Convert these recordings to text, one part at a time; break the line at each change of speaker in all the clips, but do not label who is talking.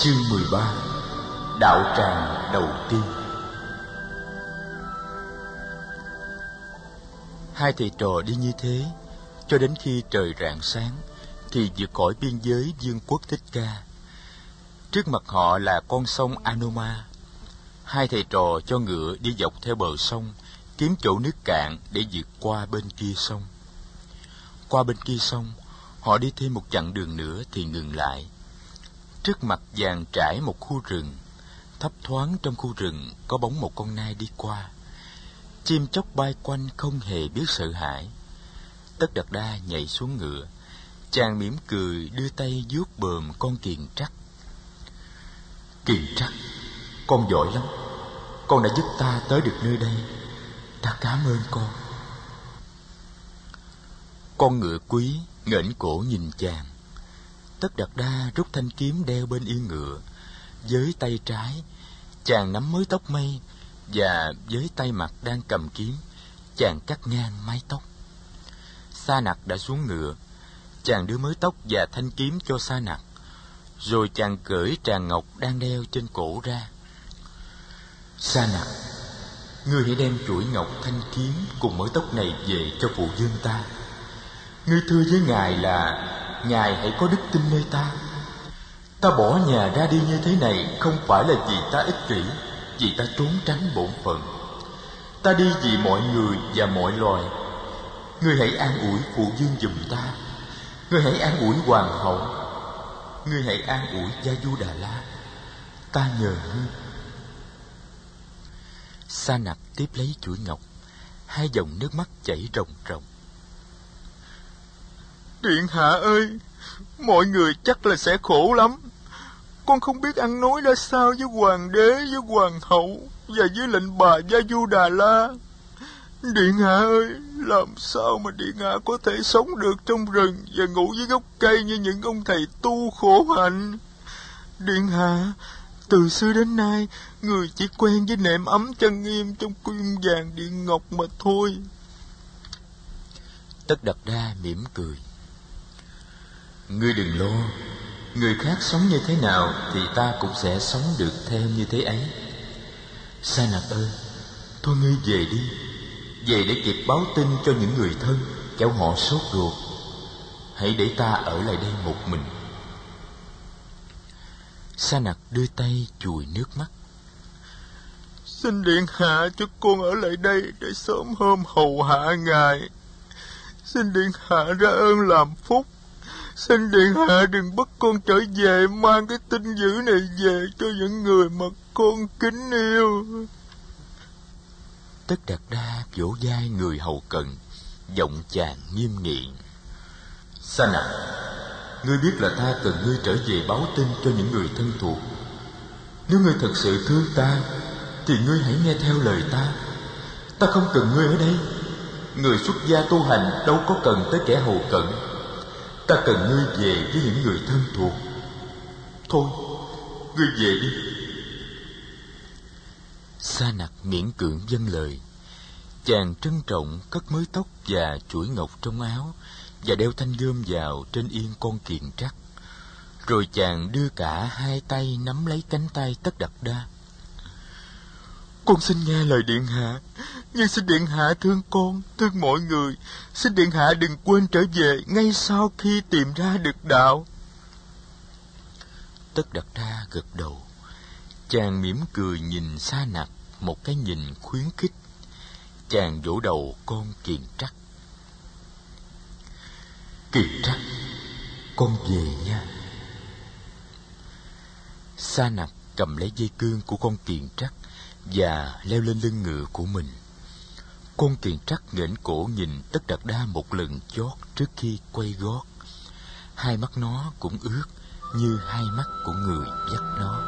Chương 13. Đạo tràng đầu tiên. Hai thầy trò đi như thế cho đến khi trời rạng sáng thì vượt khỏi biên giới vương quốc Thích Ca. Trước mặt họ là con sông Anoma. Hai thầy trò cho ngựa đi dọc theo bờ sông, kiếm chỗ nước cạn để vượt qua bên kia sông. Qua bên kia sông, họ đi thêm một chặng đường nữa thì ngừng lại. Trước mặt dàn trải một khu rừng, thấp thoáng trong khu rừng có bóng một con nai đi qua. Chim chóc bay quanh không hề biết sợ hãi. Tất Đạt Đa nhảy xuống ngựa, chàng mỉm cười đưa tay vuốt bờm con kiền trắc. Kiền trắc, con giỏi lắm, con đã giúp ta tới được nơi đây, ta cảm ơn con. Con ngựa quý nghển cổ nhìn chàng. Tất Đạt Đa rút thanh kiếm đeo bên yên ngựa. Với tay trái, chàng nắm mớ tóc mây, và với tay mặt đang cầm kiếm, chàng cắt ngang mái tóc. Sa Nặc đã xuống ngựa. Chàng đưa mớ tóc và thanh kiếm cho Sa Nặc, rồi chàng cởi tràng ngọc đang đeo trên cổ ra. Sa Nặc, ngươi hãy đem chuỗi ngọc, thanh kiếm cùng mớ tóc này về cho phụ vương ta. Ngươi thưa với ngài là ngài hãy có đức tin nơi ta. Ta bỏ nhà ra đi như thế này không phải là vì ta ích kỷ, vì ta trốn tránh bổn phận. Ta đi vì mọi người và mọi loài. Ngươi hãy an ủi phụ vương giùm ta. Ngươi hãy an ủi hoàng hậu. Ngươi hãy an ủi Gia Du Đà La. Ta nhờ ngươi. Sa Nặc tiếp lấy chuỗi ngọc, hai dòng nước mắt chảy ròng ròng. Điện hạ ơi, mọi người chắc là sẽ khổ lắm. Con không biết ăn nói ra sao với hoàng đế, với hoàng hậu và với lệnh bà Gia Du Đà La. Điện hạ ơi, làm sao mà điện hạ có thể sống được trong rừng và ngủ dưới gốc cây như những ông thầy tu khổ hạnh? Điện hạ, từ xưa đến nay, người chỉ quen với nệm ấm chân nghiêm trong kim vàng điện ngọc mà thôi. Tất Đạt Đa mỉm cười. Ngươi đừng lo, người khác sống như thế nào thì ta cũng sẽ sống được theo như thế ấy. Sa Nặc ơi, thôi ngươi về đi, về để kịp báo tin cho những người thân, kẻo họ sốt ruột. Hãy để ta ở lại đây một mình. Sa Nặc đưa tay chùi nước mắt. Xin điện hạ cho con ở lại đây để sớm hôm hầu hạ ngài. Xin điện hạ ra ơn làm phúc. Xin điện hạ đừng bắt con trở về mang cái tin dữ này về cho những người mà con kính yêu. Tất Đạt Đa vỗ vai người hầu cận, giọng chàng nghiêm nghị. Sa Nặc, ngươi biết là ta cần ngươi trở về báo tin cho những người thân thuộc. Nếu ngươi thật sự thương ta thì ngươi hãy nghe theo lời ta. Ta không cần ngươi ở đây. Người xuất gia tu hành đâu có cần tới kẻ hầu cận. Ta cần ngươi về với những người thân thuộc. Thôi, ngươi về đi. Sa Nặc miễn cưỡng vâng lời. Chàng trân trọng cất mớ tóc và chuỗi ngọc trong áo và đeo thanh gươm vào trên yên con kiền trắc. Rồi chàng đưa cả hai tay nắm lấy cánh tay Tất Đạt Đa. Con xin nghe lời điện hạ, nhưng xin điện hạ thương con, thương mọi người. Xin điện hạ đừng quên trở về ngay sau khi tìm ra được đạo. Tất Đạt Đa gật đầu. Chàng mỉm cười nhìn Sa Nặc một cái nhìn khuyến khích. Chàng vỗ đầu con kiền trắc. Kiền trắc, con về nha. Sa Nặc cầm lấy dây cương của con kiền trắc và leo lên lưng ngựa của mình. Con kiền trắc nghển cổ nhìn Tất Đạt Đa một lần chót trước khi quay gót. Hai mắt nó cũng ướt như hai mắt của người dắt nó.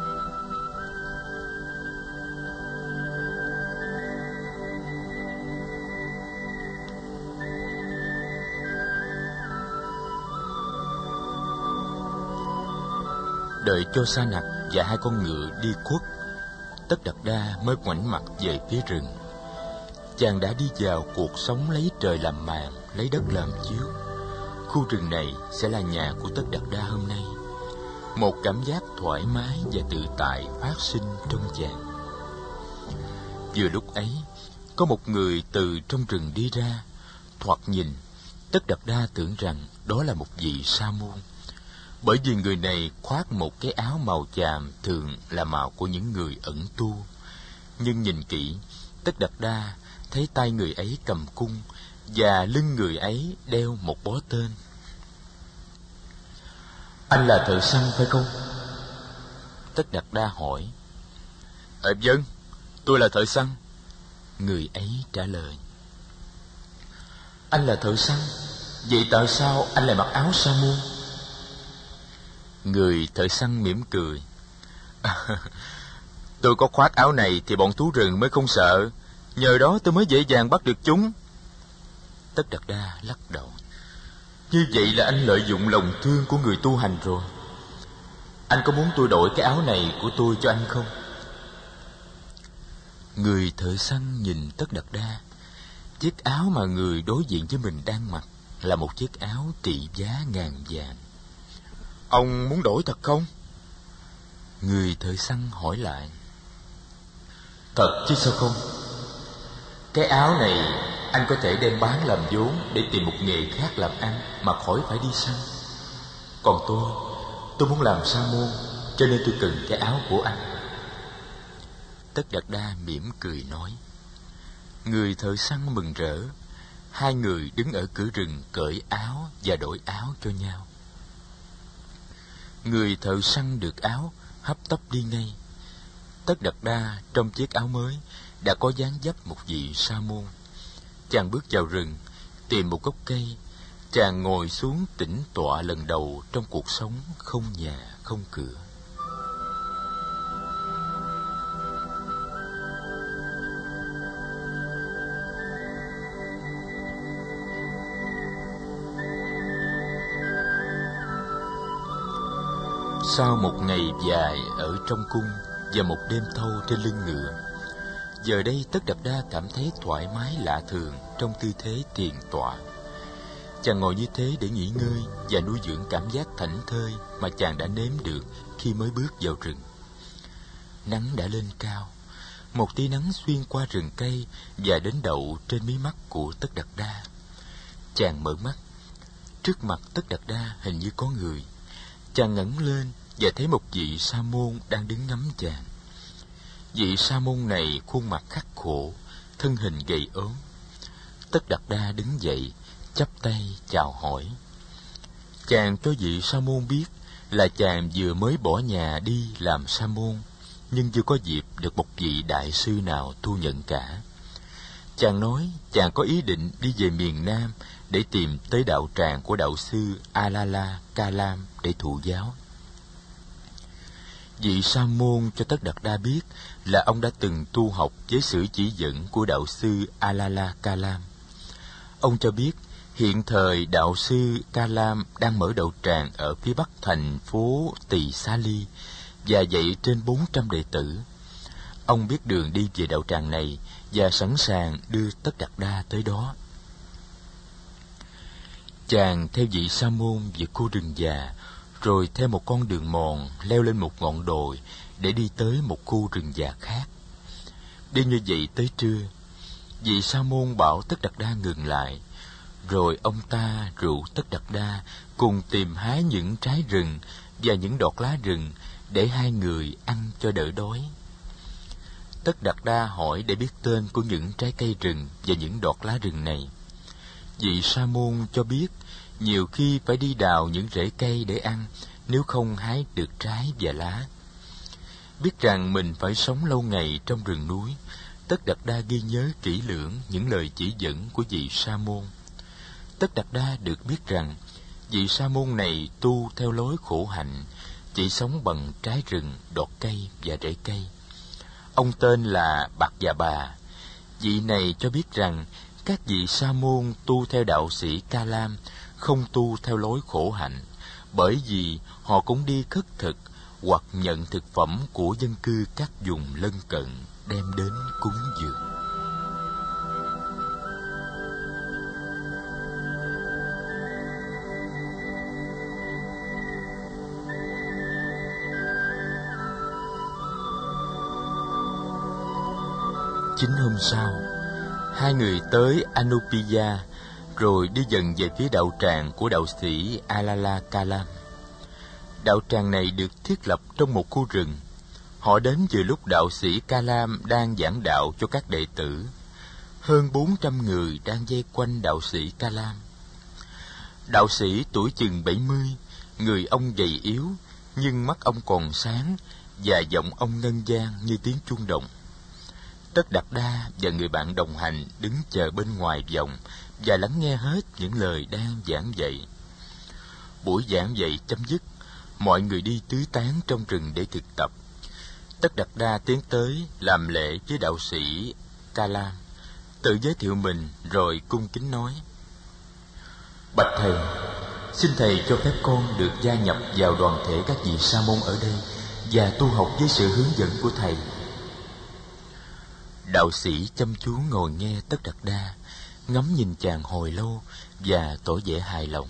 Đợi cho Sa Nặc và hai con ngựa đi khuất, Tất Đạt Đa mới ngoảnh mặt về phía rừng. Chàng đã đi vào cuộc sống lấy trời làm màn, lấy đất làm chiếu. Khu rừng này sẽ là nhà của Tất Đạt Đa hôm nay. một cảm giác thoải mái và tự tại phát sinh trong chàng. Vừa lúc ấy, có một người từ trong rừng đi ra. Thoạt nhìn, Tất Đạt Đa tưởng rằng đó là một vị sa môn, bởi vì người này khoác một cái áo màu chàm thường là màu của những người ẩn tu. Nhưng nhìn kỹ, Tất Đạt Đa thấy tay người ấy cầm cung và lưng người ấy đeo một bó tên. "Anh là thợ săn phải không?" Tất Đạt Đa hỏi. Vâng, tôi là thợ săn." Người ấy trả lời. "Anh là thợ săn, vậy tại sao anh lại mặc áo sa môn?" Người thợ săn mỉm cười. "Tôi có khoác áo này thì bọn thú rừng mới không sợ, nhờ đó tôi mới dễ dàng bắt được chúng." Tất Đạt Đa lắc đầu. "Như vậy là anh lợi dụng lòng thương của người tu hành rồi. Anh có muốn tôi đổi cái áo này của tôi cho anh không?" Người thợ săn nhìn Tất Đạt Đa. Chiếc áo mà người đối diện với mình đang mặc là một chiếc áo trị giá ngàn vàng. "Ông muốn đổi thật không?" Người thợ săn hỏi lại. "Thật chứ sao không. Cái áo này anh có thể đem bán làm vốn để tìm một nghề khác làm ăn mà khỏi phải đi săn. Còn tôi muốn làm sa môn, cho nên tôi cần cái áo của anh." Tất Đạt Đa mỉm cười nói. Người thợ săn mừng rỡ. Hai người đứng ở cửa rừng cởi áo và đổi áo cho nhau. Người thợ săn được áo, hấp tấp đi ngay. Tất Đạt Đa trong chiếc áo mới đã có dáng dấp một vị sa môn. Chàng bước vào rừng, tìm một gốc cây. Chàng ngồi xuống tĩnh tọa lần đầu trong cuộc sống không nhà không cửa. Sau một ngày dài ở trong cung và một đêm thâu trên lưng ngựa, giờ đây Tất Đạt Đa cảm thấy thoải mái lạ thường trong tư thế thiền tọa. Chàng ngồi như thế để nghỉ ngơi và nuôi dưỡng cảm giác thảnh thơi mà chàng đã nếm được khi mới bước vào rừng. Nắng đã lên cao, một tia nắng xuyên qua rừng cây và đến đậu trên mí mắt của Tất Đạt Đa. Chàng mở mắt, trước mặt Tất Đạt Đa hình như có người. Chàng ngẩng lên và thấy một vị sa môn đang đứng ngắm chàng. Vị sa môn này khuôn mặt khắc khổ, thân hình gầy ốm. Tất Đạt Đa đứng dậy, chắp tay chào hỏi. Chàng cho vị sa môn biết là chàng vừa mới bỏ nhà đi làm sa môn, nhưng chưa có dịp được một vị đại sư nào thu nhận cả. Chàng nói chàng có ý định đi về miền Nam để tìm tới đạo tràng của đạo sư Alala Kalam để thụ giáo. Vị sa môn cho Tất Đạt Đa biết là ông đã từng tu học với sự chỉ dẫn của đạo sư Alala Kalam. Ông cho biết hiện thời đạo sư Kalam đang mở đạo tràng ở phía bắc thành phố Tỳ Xá Ly và dạy trên 400 đệ tử. Ông biết đường đi về đạo tràng này và sẵn sàng đưa Tất Đạt Đa tới đó. Chàng theo vị sa môn vượt khu rừng già, rồi theo một con đường mòn leo lên một ngọn đồi để đi tới một khu rừng già khác. Đi như vậy tới trưa, vị sa môn bảo Tất Đạt Đa ngừng lại, rồi ông ta rủ Tất Đạt Đa cùng tìm hái những trái rừng và những đọt lá rừng để hai người ăn cho đỡ đói. Tất Đạt Đa hỏi để biết tên của những trái cây rừng và những đọt lá rừng này. Vị sa môn cho biết nhiều khi phải đi đào những rễ cây để ăn, nếu không hái được trái và lá. Biết rằng mình phải sống lâu ngày trong rừng núi, Tất Đạt Đa ghi nhớ kỹ lưỡng những lời chỉ dẫn của vị sa môn. Tất Đạt Đa được biết rằng vị sa môn này tu theo lối khổ hạnh, chỉ sống bằng trái rừng, đọt cây và rễ cây. Ông tên là Bạc Già Bà. Vị này cho biết rằng các vị sa môn tu theo đạo sĩ Ca Lam không tu theo lối khổ hạnh, bởi vì họ cũng đi khất thực hoặc nhận thực phẩm của dân cư các vùng lân cận đem đến cúng dường. Chính hôm sau, hai người tới Anupiya, rồi đi dần về phía đạo tràng của đạo sĩ Alala Kalam. Đạo tràng này được thiết lập trong một khu rừng. Họ đến vừa lúc đạo sĩ Kalam đang giảng đạo cho các đệ tử. Hơn 400 người đang vây quanh đạo sĩ Kalam. Đạo sĩ tuổi chừng 70, người ông gầy yếu, nhưng mắt ông còn sáng, và giọng ông ngân vang như tiếng chuông đồng. Tất Đạt Đa và người bạn đồng hành đứng chờ bên ngoài vòng và lắng nghe hết những lời đang giảng dạy. Buổi giảng dạy chấm dứt, mọi người đi tứ tán trong rừng để thực tập. Tất Đạt Đa tiến tới làm lễ với đạo sĩ Kalam, tự giới thiệu mình rồi cung kính nói: Bạch thầy, xin thầy cho phép con được gia nhập vào đoàn thể các vị sa môn ở đây và tu học với sự hướng dẫn của thầy. Đạo sĩ chăm chú ngồi nghe Tất Đạt Đa, ngắm nhìn chàng hồi lâu và tỏ vẻ hài lòng.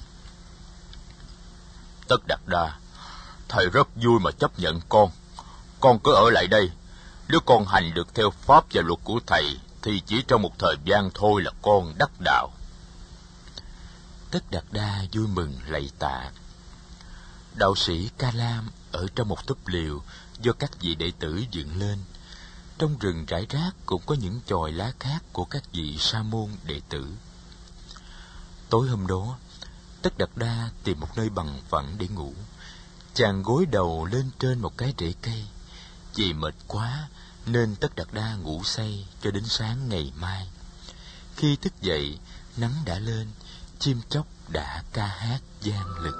Tất Đạt Đa, thầy rất vui mà chấp nhận con. Con cứ ở lại đây. Nếu con hành được theo pháp và luật của thầy, thì chỉ trong một thời gian thôi là con đắc đạo. Tất Đạt Đa vui mừng lạy tạ. Đạo sĩ Kalam ở trong một túp liều do các vị đệ tử dựng lên. Trong rừng rải rác cũng có những chòi lá khác của các vị sa môn đệ tử. Tối hôm đó, Tất Đạt Đa tìm một nơi bằng phẳng để ngủ. Chàng gối đầu lên trên một cái rễ cây. Vì mệt quá nên Tất Đạt Đa ngủ say cho đến sáng ngày mai. Khi thức dậy, nắng đã lên, chim chóc đã ca hát vang lực.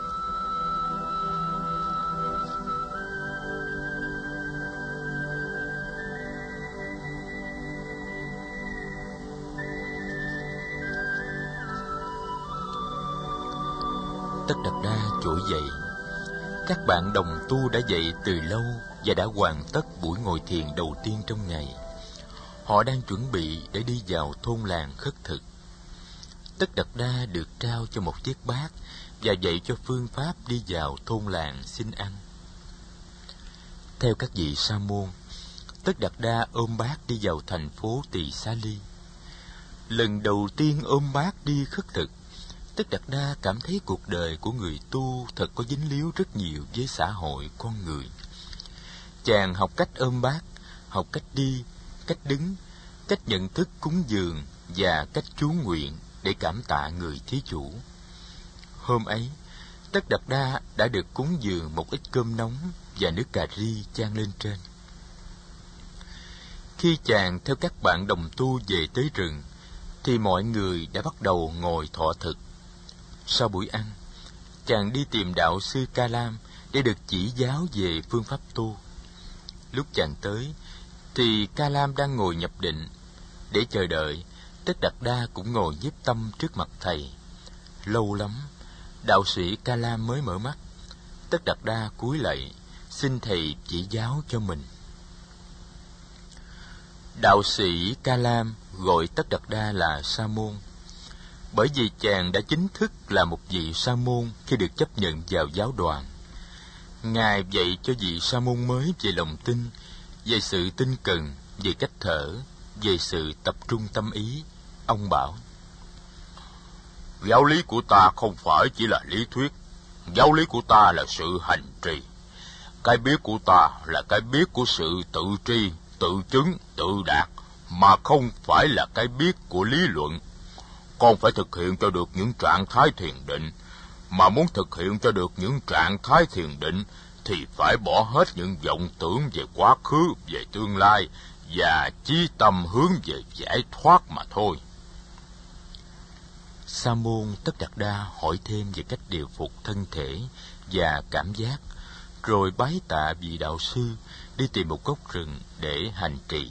Tất Đạt Đa trỗi dậy. Các bạn đồng tu đã dậy từ lâu và đã hoàn tất buổi ngồi thiền đầu tiên trong ngày. Họ đang chuẩn bị để đi vào thôn làng khất thực. Tất Đạt Đa được trao cho một chiếc bát và dạy cho phương pháp đi vào thôn làng xin ăn. Theo các vị sa môn, Tất Đạt Đa ôm bát đi vào thành phố Tỳ Xá Ly. Lần đầu tiên ôm bát đi khất thực, Tất Đạt Đa cảm thấy cuộc đời của người tu thật có dính líu rất nhiều với xã hội con người. Chàng học cách ôm bát, học cách đi, cách đứng, cách nhận thức cúng dường và cách chú nguyện để cảm tạ người thí chủ. Hôm ấy, Tất Đạt Đa đã được cúng dường một ít cơm nóng và nước cà ri chan lên trên. Khi chàng theo các bạn đồng tu về tới rừng, thì mọi người đã bắt đầu ngồi thọ thực. Sau buổi ăn, chàng đi tìm đạo sư Kalam để được chỉ giáo về phương pháp tu. Lúc chàng tới, thì Kalam đang ngồi nhập định. Để chờ đợi, Tất Đạt Đa cũng ngồi nhiếp tâm trước mặt thầy. Lâu lắm, đạo sĩ Kalam mới mở mắt. Tất Đạt Đa cúi lạy, xin thầy chỉ giáo cho mình. Đạo sĩ Kalam gọi Tất Đạt Đa là sa môn, bởi vì chàng đã chính thức là một vị sa môn khi được chấp nhận vào giáo đoàn. Ngài dạy cho vị sa môn mới về lòng tin, về sự tinh cần, về cách thở, về sự tập trung tâm ý. Ông bảo: Giáo lý của ta không phải chỉ là lý thuyết. Giáo lý của ta là sự hành trì. Cái biết của ta là cái biết của sự tự tri, tự chứng, tự đạt, mà không phải là cái biết của lý luận. Con phải thực hiện cho được những trạng thái thiền định, mà muốn thực hiện cho được những trạng thái thiền định thì phải bỏ hết những vọng tưởng về quá khứ, về tương lai và chí tâm hướng về giải thoát mà thôi. Sa môn Tất Đạt Đa hỏi thêm về cách điều phục thân thể và cảm giác, rồi bái tạ vị đạo sư, đi tìm một gốc rừng để hành trì.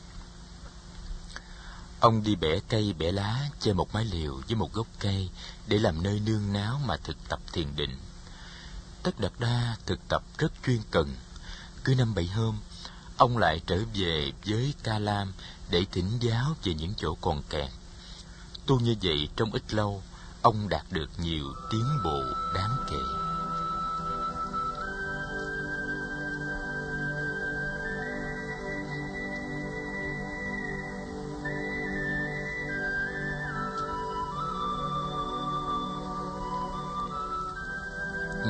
Ông đi bẻ cây bẻ lá trên một mái liều với một gốc cây để làm nơi nương náu mà thực tập thiền định. Tất Đạt Đa thực tập rất chuyên cần. Cứ 5-7 hôm, ông lại trở về với Kalam để thỉnh giáo về những chỗ còn kẹt. Tu như vậy trong ít lâu, ông đạt được nhiều tiến bộ đáng kể.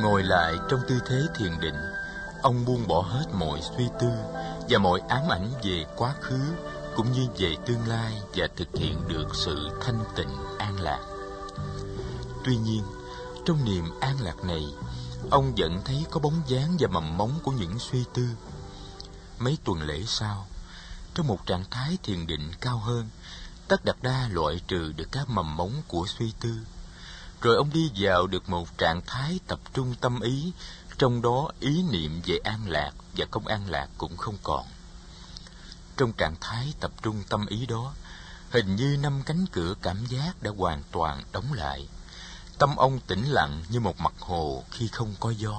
Ngồi lại trong tư thế thiền định, ông buông bỏ hết mọi suy tư và mọi ám ảnh về quá khứ cũng như về tương lai và thực hiện được sự thanh tịnh an lạc. Tuy nhiên, trong niềm an lạc này, ông vẫn thấy có bóng dáng và mầm móng của những suy tư. Mấy tuần lễ sau, trong một trạng thái thiền định cao hơn, Tất Đạt Đa loại trừ được các mầm móng của suy tư. Rồi ông đi vào được một trạng thái tập trung tâm ý, trong đó ý niệm về an lạc và không an lạc cũng không còn. Trong trạng thái tập trung tâm ý đó, hình như 5 cánh cửa cảm giác đã hoàn toàn đóng lại. Tâm ông tĩnh lặng như một mặt hồ khi không có gió.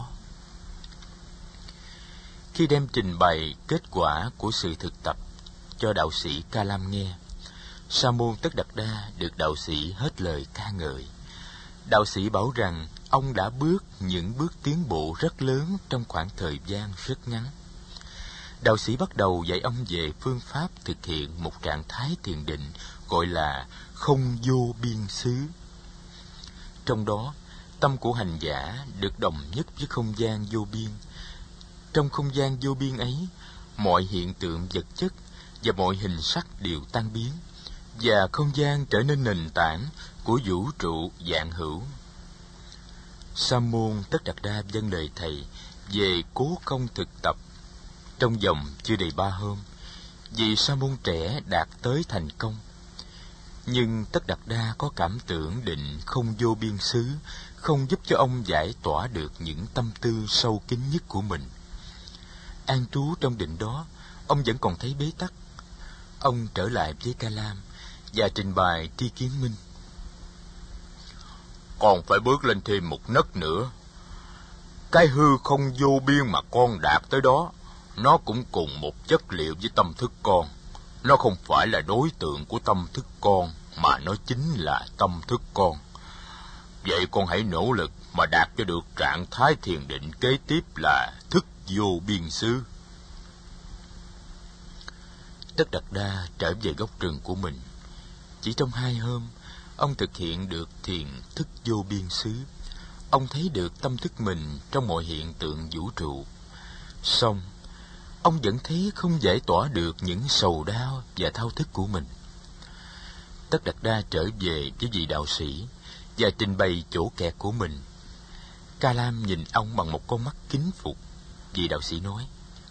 Khi đem trình bày kết quả của sự thực tập cho đạo sĩ Ca Lam nghe, Sa môn Tất Đạt Đa được đạo sĩ hết lời ca ngợi. Đạo sĩ bảo rằng ông đã bước những bước tiến bộ rất lớn trong khoảng thời gian rất ngắn. Đạo sĩ bắt đầu dạy ông về phương pháp thực hiện một trạng thái thiền định gọi là không vô biên xứ. Trong đó, tâm của hành giả được đồng nhất với không gian vô biên. Trong không gian vô biên ấy, mọi hiện tượng vật chất và mọi hình sắc đều tan biến, và không gian trở nên nền tảng của vũ trụ vạn hữu. Sa môn Tất Đạt Đa dâng lời thầy về cố công thực tập trong vòng chưa đầy 3 hôm, vì sa môn trẻ đạt tới thành công. Nhưng Tất Đạt Đa có cảm tưởng định không vô biên xứ, không giúp cho ông giải tỏa được những tâm tư sâu kín nhất của mình. An trú trong định đó, ông vẫn còn thấy bế tắc. Ông trở lại với Ca Lam và trình bày tri kiến minh. Còn phải bước lên thêm một nấc nữa. Cái hư không vô biên mà con đạt tới đó, nó cũng cùng một chất liệu với tâm thức con. Nó không phải là đối tượng của tâm thức con, mà nó chính là tâm thức con. Vậy con hãy nỗ lực mà đạt cho được trạng thái thiền định kế tiếp là thức vô biên xứ. Tất Đạt Đa trở về gốc rừng của mình. Chỉ trong 2 hôm, ông thực hiện được thiền thức vô biên xứ. Ông thấy được tâm thức mình trong mọi hiện tượng vũ trụ. Song, ông vẫn thấy không giải tỏa được những sầu đau và thao thức của mình. Tất Đạt Đa trở về với vị đạo sĩ và trình bày chỗ kẹt của mình. Ca Lam nhìn ông bằng một con mắt kính phục. Vị đạo sĩ nói: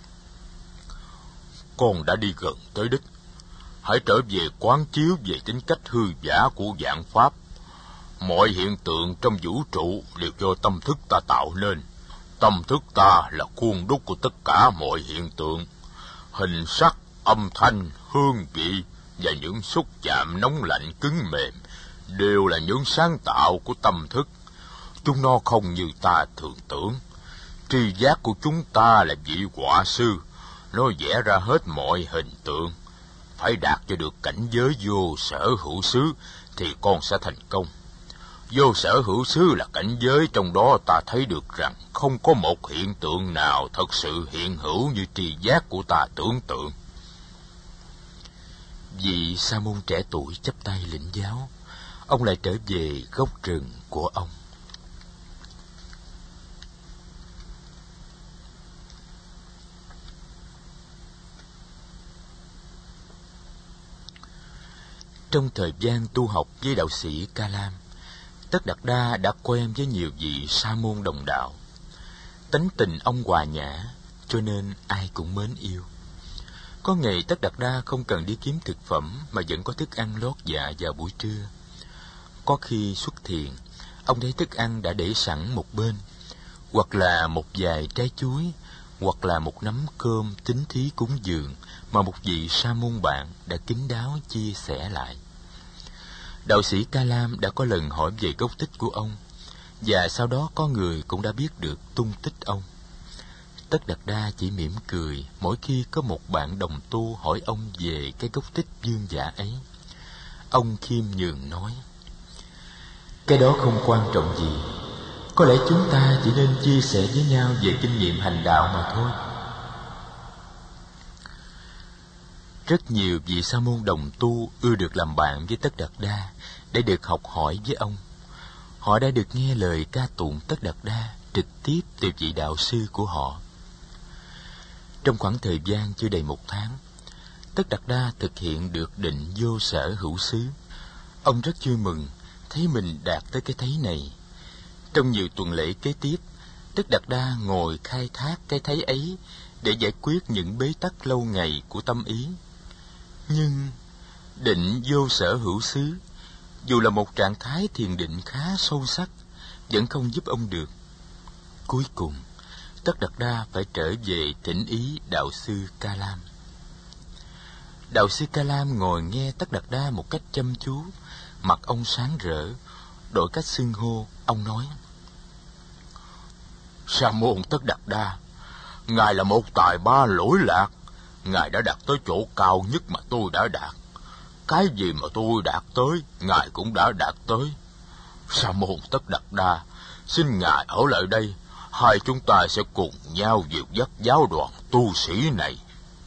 Con đã đi gần tới đích. Hãy trở về quán chiếu về tính cách hư giả của vạn pháp. Mọi hiện tượng trong vũ trụ đều do tâm thức ta tạo nên. Tâm thức ta là khuôn đúc của tất cả mọi hiện tượng. Hình sắc, âm thanh, hương vị và những xúc chạm nóng lạnh cứng mềm đều là những sáng tạo của tâm thức. Chúng nó không như ta thường tưởng. Tri giác của chúng ta là vị họa sư. Nó vẽ ra hết mọi hình tượng. Phải đạt cho được cảnh giới vô sở hữu xứ thì con sẽ thành công. Vô sở hữu xứ là cảnh giới trong đó ta thấy được rằng không có một hiện tượng nào thật sự hiện hữu như tri giác của ta tưởng tượng. Vị sa môn trẻ tuổi chắp tay lĩnh giáo. Ông lại trở về gốc rừng của ông. Trong thời gian tu học với đạo sĩ Ca Lam, Tất Đạt Đa đã quen với nhiều vị sa môn đồng đạo. Tánh tình ông hòa nhã, cho nên ai cũng mến yêu. Có ngày Tất Đạt Đa không cần đi kiếm thực phẩm mà vẫn có thức ăn lót dạ vào buổi trưa. Có khi xuất thiền, ông thấy thức ăn đã để sẵn một bên, hoặc là một vài trái chuối, hoặc là một nắm cơm tín thí cúng dường mà một vị sa môn bạn đã kín đáo chia sẻ lại. Đạo sĩ Ca Lam đã có lần hỏi về gốc tích của ông, và sau đó có người cũng đã biết được tung tích ông. Tất Đạt Đa chỉ mỉm cười mỗi khi có một bạn đồng tu hỏi ông về cái gốc tích dương giả ấy. Ông khiêm nhường nói: Cái đó không quan trọng gì. Có lẽ chúng ta chỉ nên chia sẻ với nhau về kinh nghiệm hành đạo mà thôi. Rất nhiều vị sa môn đồng tu ưa được làm bạn với Tất Đạt Đa để được học hỏi với ông. Họ đã được nghe lời ca tụng Tất Đạt Đa trực tiếp từ vị đạo sư của họ. Trong khoảng thời gian chưa đầy 1 tháng, Tất Đạt Đa thực hiện được định vô sở hữu xứ. Ông rất vui mừng thấy mình đạt tới cái thấy này. Trong nhiều tuần lễ kế tiếp, Tất Đạt Đa ngồi khai thác cái thấy ấy để giải quyết những bế tắc lâu ngày của tâm ý. Nhưng định vô sở hữu xứ, dù là một trạng thái thiền định khá sâu sắc, vẫn không giúp ông được. Cuối cùng, Tất Đạt Đa phải trở về thỉnh ý đạo sư Ca Lam. Đạo sư Ca Lam ngồi nghe Tất Đạt Đa một cách chăm chú, mặt ông sáng rỡ. Đổi cách xưng hô, ông nói: Sa môn Tất Đạt Đa, ngài là một tài ba lỗi lạc. Ngài đã đạt tới chỗ cao nhất mà tôi đã đạt. Cái gì mà tôi đạt tới, ngài cũng đã đạt tới. Sa môn Tất Đạt Đa, xin ngài ở lại đây, hai chúng ta sẽ cùng nhau dìu dắt giáo đoàn tu sĩ này.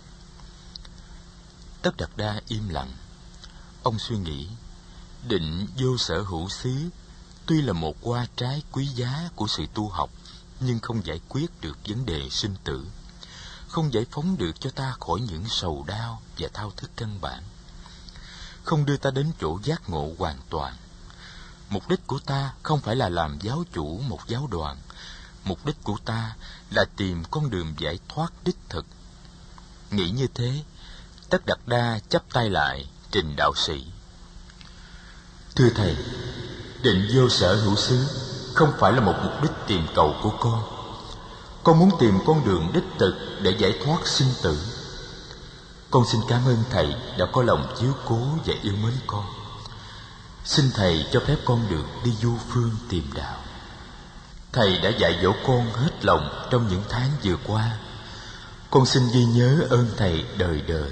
Tất Đạt Đa im lặng. Ông suy nghĩ, định vô sở hữu xứ tuy là một hoa trái quý giá của sự tu học, nhưng không giải quyết được vấn đề sinh tử, không giải phóng được cho ta khỏi những sầu đau và thao thức căn bản, không đưa ta đến chỗ giác ngộ hoàn toàn. Mục đích của ta không phải là làm giáo chủ một giáo đoàn. Mục đích của ta là tìm con đường giải thoát đích thực. Nghĩ như thế, Tất Đạt Đa chắp tay lại trình đạo sĩ: Thưa thầy, định vô sở hữu xứ không phải là một mục đích tìm cầu của con. Con muốn tìm con đường đích thực để giải thoát sinh tử. Con xin cảm ơn thầy đã có lòng chiếu cố và yêu mến con. Xin thầy cho phép con được đi du phương tìm đạo. Thầy đã dạy dỗ con hết lòng trong những tháng vừa qua. Con xin ghi nhớ ơn thầy đời đời.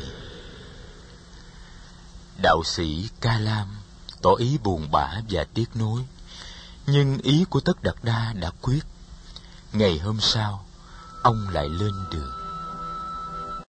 Đạo sĩ Ca Lam tỏ ý buồn bã và tiếc nuối, nhưng ý của Tất Đạt Đa đã quyết. Ngày hôm sau, ông lại lên đường.